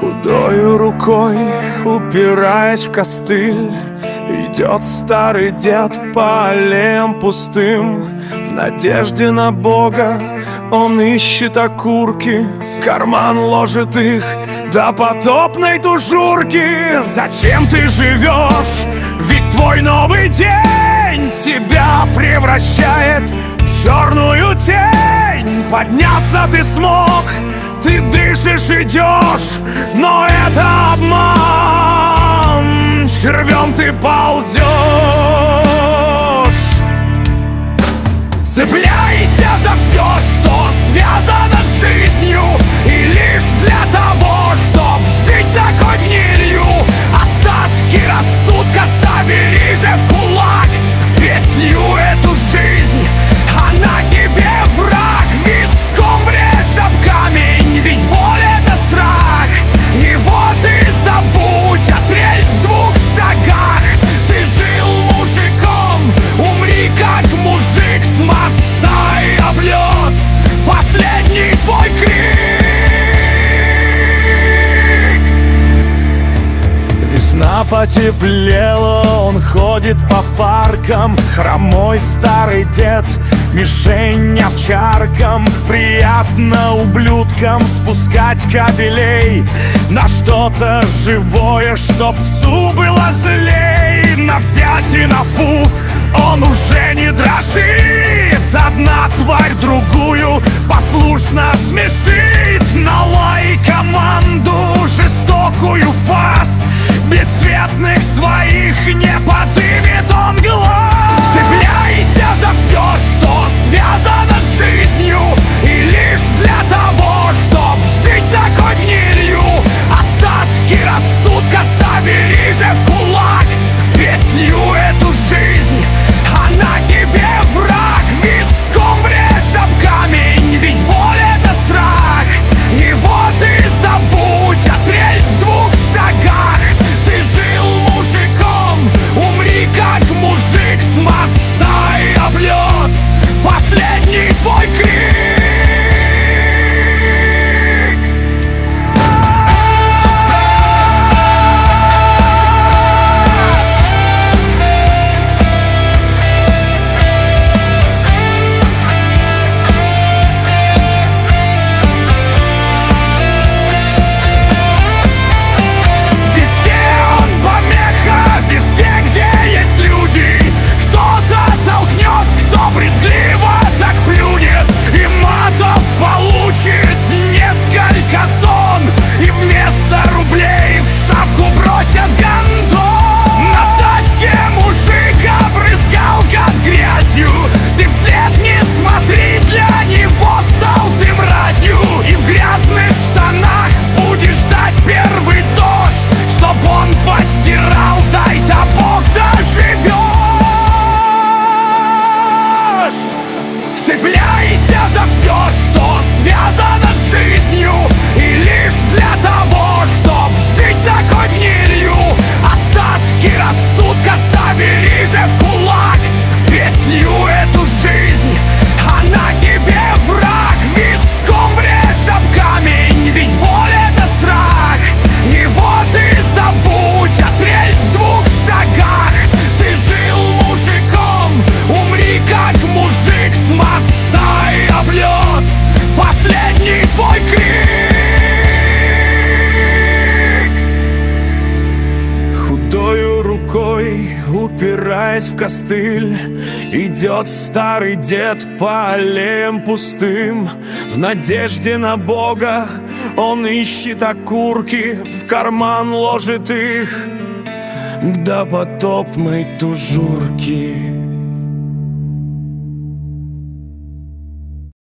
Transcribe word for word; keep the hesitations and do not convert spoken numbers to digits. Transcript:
Худою рукой, упираясь в костыль, идет старый дед по аллеям пустым. В надежде на Бога он ищет окурки, в карман ложит их до потопной тужурки. Зачем ты живешь? Ведь твой новый день тебя превращает в черную тень. Подняться ты смог, ты дышишь, идешь, но это обман. Червем ты ползешь. Цепляйся за все, что связано с жизнью, и лишь для того, чтоб жить такой гнилью. Остатки рассудка собери же в кулак, в петлю эту жизнь, она тебе враг. Виском врежь об камень, ведь боль это страх. И вот и забудь, отрежь в двух шагах. Ты жил мужиком, умри как мужик с моста и облет. Последний твой крик. Весна потеплела, он ходит по паркам. Хромой старый дед, мишень овчаркам. Приятно ублюдкам спускать кабелей на что-то живое, чтоб псу было злей. На взять и на фу он уже не дрожит. Одна тварь другую послушно смешит. На лай команду жестокую фас, бесцветных своих не подымет он глаз. Цепляйся за все, что связано с жизнью, и лишь для того, чтоб жить такой гнилью. Остатки рассудка собери же в кулак, в петлю эту жизнь, она тебе враг. Виском врежь об камень, ведь боль это страх. И вот и забудь, отрежь в двух шагах. Ты жил мужиком, умри как мужик с моста и облет. Последний твой крик. Брезгливо так плюнет и матов получит несколько тонн, и вместо рублей в шапку бросят гондон. На тачке мужик обрызгал гад грязью, ты вслед не смотри, для него стал ты мразью. И в грязных штанах будешь ждать первый дождь, чтоб он постирал, дай-то Бог доживет. Цепляйся за все, что связано с жизнью, и лишь для того, чтоб жить такой гнилью. Остатки рассудка собери же в кулак, в петлю эту жизнь, она тебе враг. Виском врежь об камень, ведь боль это страх. И вот и забудь, отрежь в двух шагах. Ты жил мужиком, умри как мужик с моста и облет. Последний твой крик. Худою рукой, упираясь в костыль, идет старый дед по аллеям пустым. В надежде на Бога он ищет окурки, в карман ложит их до потопной тужурки.